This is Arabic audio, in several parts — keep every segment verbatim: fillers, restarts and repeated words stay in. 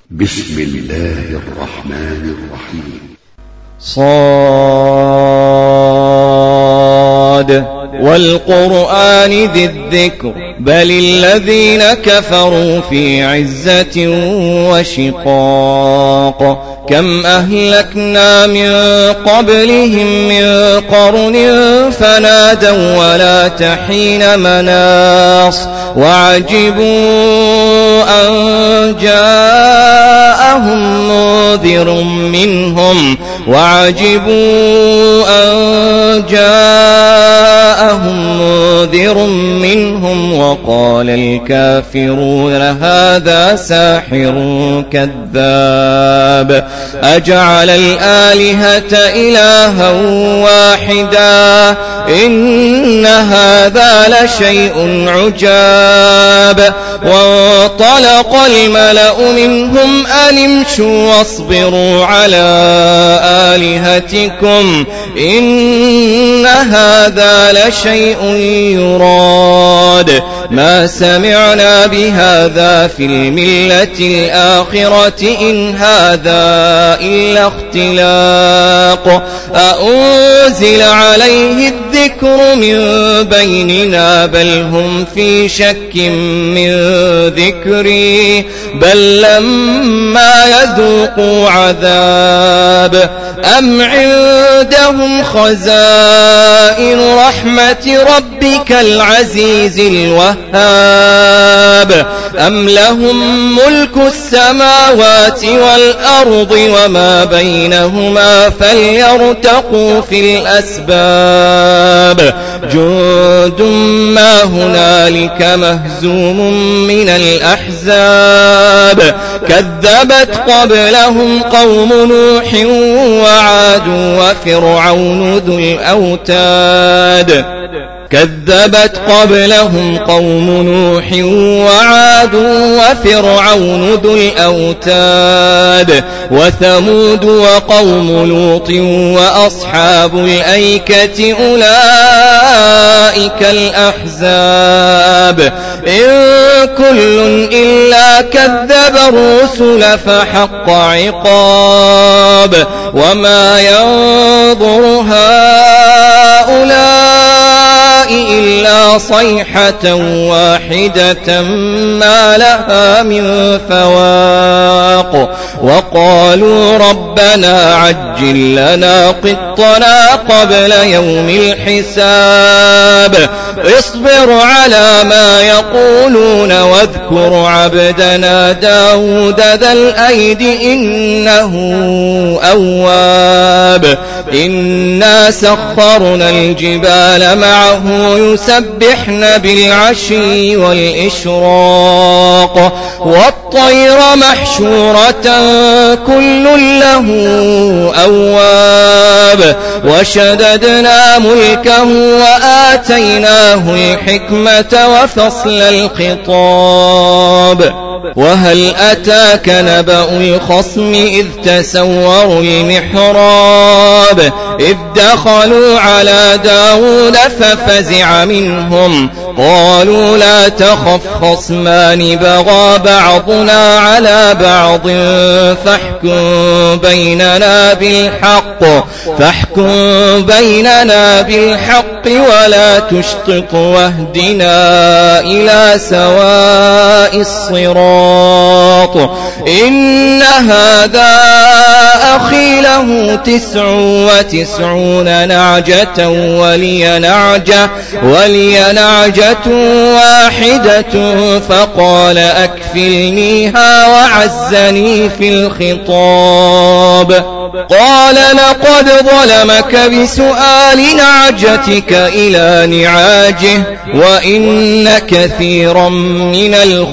بسم الله الرحمن الرحيم. صاد والقرآن ذي الذكر بل الذين كفروا في عزة وشقاق كم أهلكنا من قبلهم من قرن فنادوا ولا تحين مناص وعجبوا أن جاءهم منذر منهم وعجبوا أن جاءهم منذر منهم وقال الكافرون هذا ساحر كذاب أجعل الآلهة إلها واحدا إن هذا لشيء عجاب وانطلق الملأ منهم أن امشوا واصبروا على آلهتكم إن هذا لشيء يراد ما سمعنا بهذا في الملة الآخرة إن هذا إلا اختلاق أأنزل عليه الذكر من بيننا بل هم في شك من ذكري بل لما يذوقوا عذاب أم عندهم خزائن رحمة ربك العزيز الوهاب أم لهم ملك السماوات والأرض وما بينهما فليرتقوا في الأسباب جند ما هنالك مهزوم من الأحزاب كذبت قبلهم قوم نوح وعاد وفرعون ذو الأوتاد كذبت قبلهم قوم نوح وعاد وفرعون ذو الأوتاد وثمود وقوم لوط وأصحاب الأيكة أولئك الأحزاب إن كل إلا كذب الرسل فحق عقاب وما ينظر هؤلاء إلا صيحة واحدة ما لها من فواق وقالوا ربنا عجل لنا قطنا قبل يوم الحساب اصبر على ما يقولون واذكر عبدنا داود ذا الأيد إنه أواب إنا سخرنا الجبال معه يسبحن بالعشي والإشراق والطير محشورة كل له أواب وشددنا ملكه وآتيناه الحكمة وفصل الخطاب وهل أتاك نبأ الخصم إذ تسوروا المحراب إذ دخلوا على داود ففزع منهم قالوا لا تخف خصمان بغى بعضنا على بعض فاحكم بيننا بالحق فاحكم بيننا بالحق ولا تشطط واهدنا إلى سواء الصراط إن هذا أخي له تسع وتسعون نعجة ولي نعجة ولي نعجة واحدة فقال أكفلنيها وعزني في الخطاب قال لقد ظلمك بسؤال نعجتك إلى نعاجه وإن كثيرا من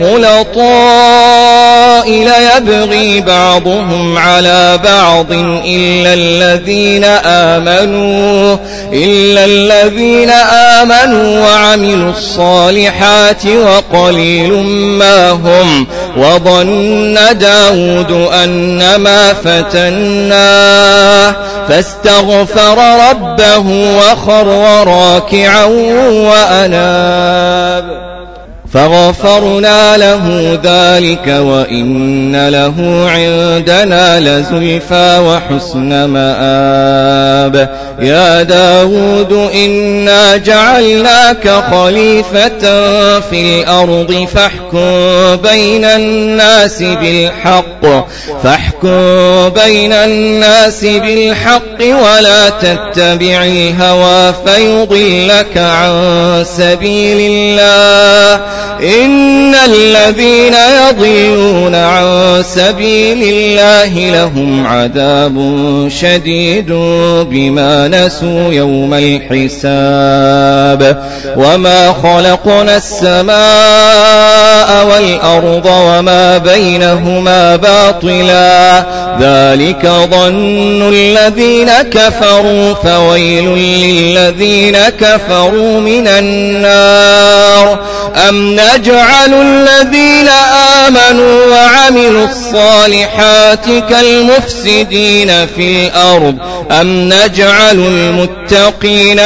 الخلطاء ليبغي بعضهم على بعض إلا الذين آمنوا إلا الذين آمنوا وعملوا الصالحات وقليل ما هم وظن داود أنما فتناه فاستغفر ربه وخر راكعا وأناب فغفرنا له ذلك وإن له عندنا لزلفى وحسن مآب يا داود إنا جعلناك خليفة في الأرض فاحكم بين الناس بالحق فاحكم بين الناس بالحق ولا تتبع الهوى فيضلك عن سبيل الله إن الذين يضلون عن سبيل الله لهم عذاب شديد بما نسوا يوم الحساب وما خلقنا السماء والأرض وما بينهما باطلا ذلك ظن الذين كفروا فويل للذين كفروا من النار أم نجعل الذين آمنوا وعملوا الصالحات كالمفسدين في الأرض أم نجعل المتقين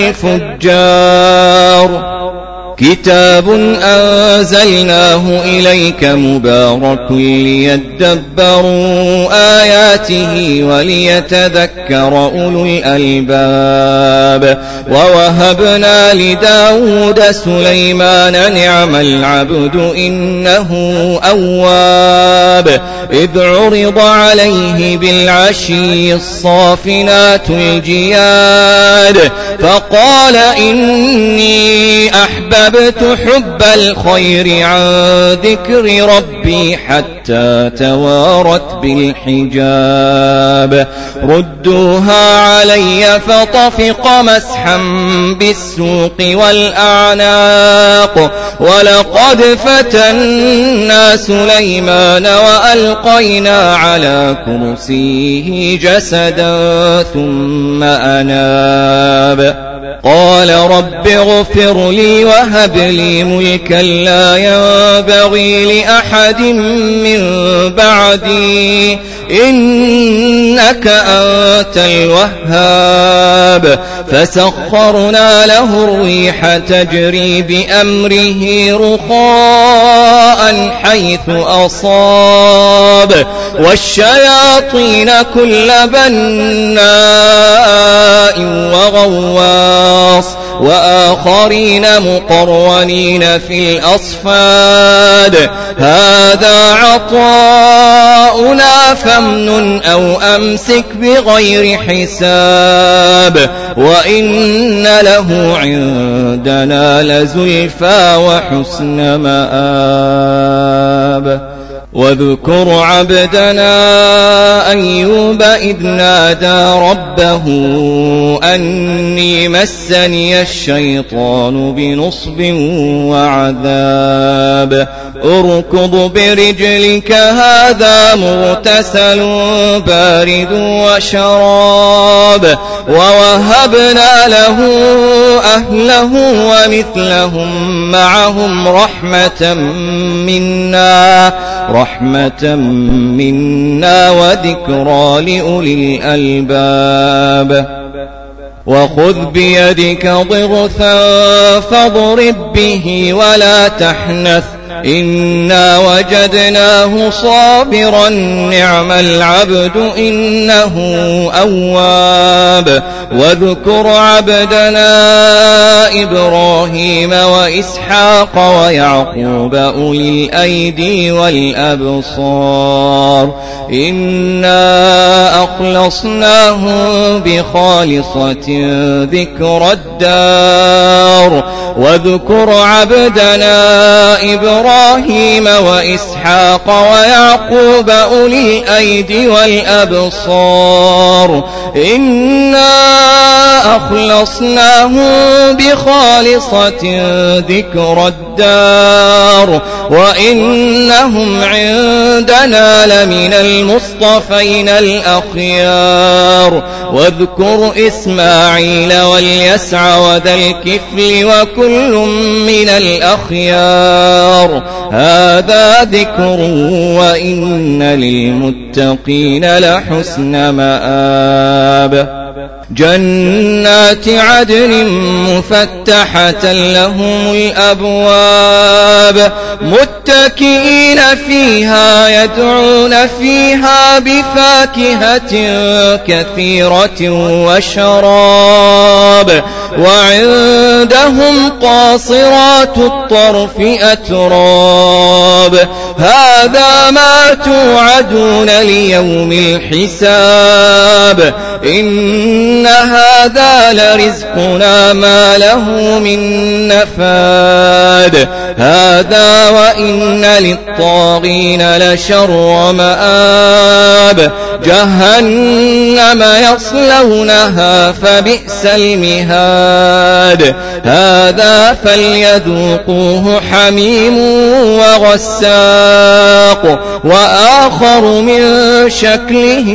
كالفجار كتاب أنزلناه إليك مبارك ليدبروا آياته وليتذكر أولو الألباب ووهبنا لداود سليمان نعم العبد إنه أواب إذ عرض عليه بالعشي الصافنات الجياد فقال إني أحببت حب الخير عن ذكر ربي حتى توارت بالحجاب ردوها علي فطفق مسحا بالسوق والأعناق ولقد فتنا سليمان وألقينا على كرسيه جسدا ثم أناب قال رب اغفر لي وهب لي ملكا لا ينبغي لأحد من بعدي إنك أنت الوهاب فسخرنا له الريح تجري بأمره رخاء حيث أصاب والشياطين كل بناء وغواص وآخرين مقرنين في الأصفاد هذا عطاؤنا فامنن أو أمسك بغير حساب وإن له عندنا لزلفى وحسن مآب واذكر عبدنا أيوب إذ نادى ربه أني مسني الشيطان بنصب وعذاب اركض برجلك هذا مغتسل بارد وشراب ووهبنا له أهله ومثلهم معهم رحمة منا رحمة منا وذكرى لأولي الألباب وخذ بيدك ضغثا فاضرب به ولا تحنث إنا وجدناه صابرا نعم العبد إنه أواب واذكر عبدنا إبراهيم وإسحاق ويعقوب أولي الأيدي والأبصار إنا أخلصناهم بخالصة ذكر الدار واذكر عبدنا إبراهيم وإسحاق ويعقوب أولي الأيدي والأبصار إنا أخلصناهم بخالصة ذكر الدار وإنهم عندنا لمن المصطفين الأخيار واذكر إسماعيل واليسع وذا الكفل وكل من الأخيار هذا ذكر وإن للمتقين لحسن مآب جنات عدن مفتحة لهم الأبواب متكئين فيها يدعون فيها بفاكهة كثيرة وشراب وعندهم قاصرات الطرف أتراب هذا ما توعدون ليوم الحساب إن هذا لرزقنا ما له من نفاد هذا وإن للطاغين لشر مآب جهنم يصلونها فبئس المهاد هذا فليذوقوه حميم وغساق وآخر من شكله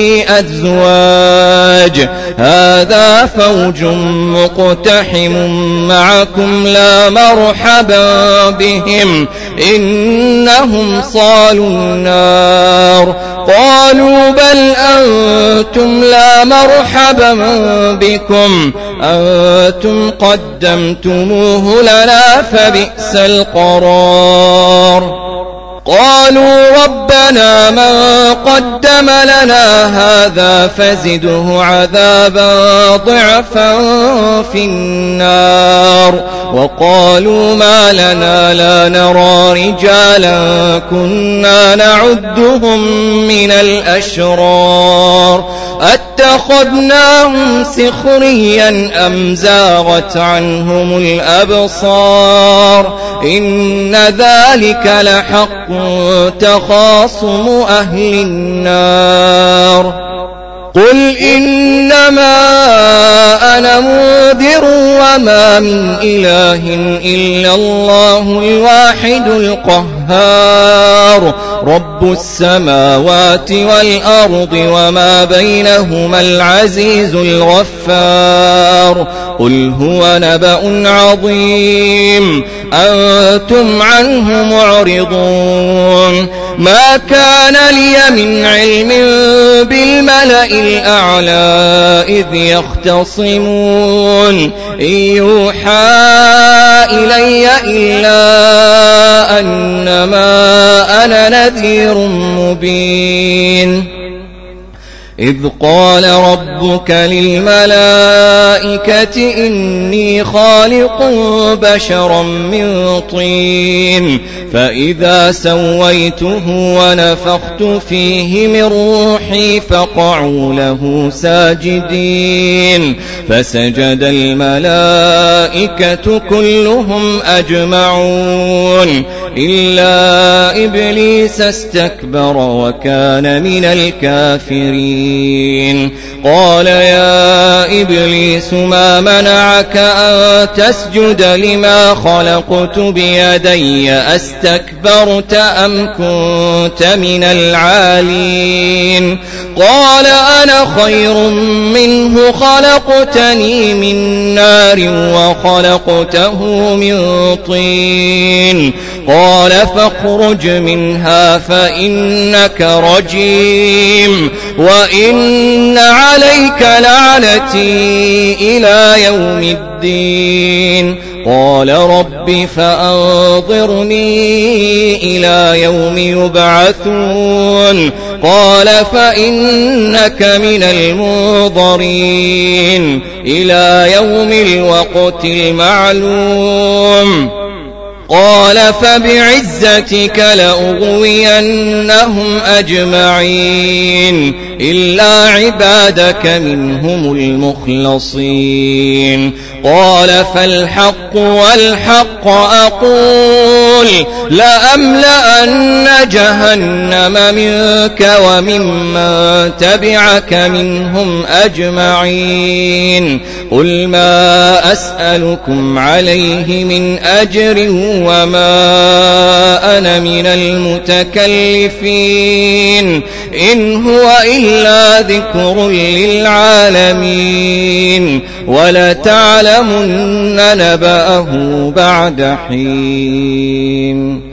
أزواج هذا فوج مقتحم معكم لا مرحبا بهم إنهم صالوا النار قالوا بل أنتم لا مرحبا بكم أنتم قدمتموه لنا فبئس القرار قالوا ربنا من قدم لنا هذا فزده عذابا ضعفا في النار وقالوا ما لنا لا نرى رجالا كنا نعدهم من الأشرار أتخذناهم سخريا أم زاغت عنهم الأبصار إن ذلك لحق تخاصم أهل النار قل إنما أنا منذر وما من إله إلا الله الواحد القهار رب السماوات والأرض وما بينهما العزيز الغفار قل هو نبأ عظيم أنتم عنه معرضون ما كان لي من علم بالملأ الأعلى إذ يختصمون إن يوحى إلي إلا أنما أنا نذير مبين إذ قال ربك للملائكة إني خالق بشرا من طين فإذا سويته ونفخت فيه من روحي فقعوا له ساجدين فسجد الملائكة كلهم أجمعون إلا إبليس استكبر وكان من الكافرين قال يا إبليس ما منعك أن تسجد لما خلقت بيدي أستكبرت أم كنت من العالين قال أنا خير منه خلقتني من نار وخلقته من طين قال فاخرج منها فإنك رجيم وإن عليك لعنتي إلى يوم الدين قال رب فأنظرني إلى يوم يبعثون قال فإنك من المنظرين إلى يوم الوقت المعلوم قال فبعزتك لأغوينهم أجمعين إلا عبادك منهم المخلصين قال فالحق والحق أقول لأملأن جهنم منك وممن تبعك منهم أجمعين قل ما أسألكم عليه من أجر وما أنا من المتكلفين إن هو إلا ذكر للعالمين ولتعلمن نبأه بعد حين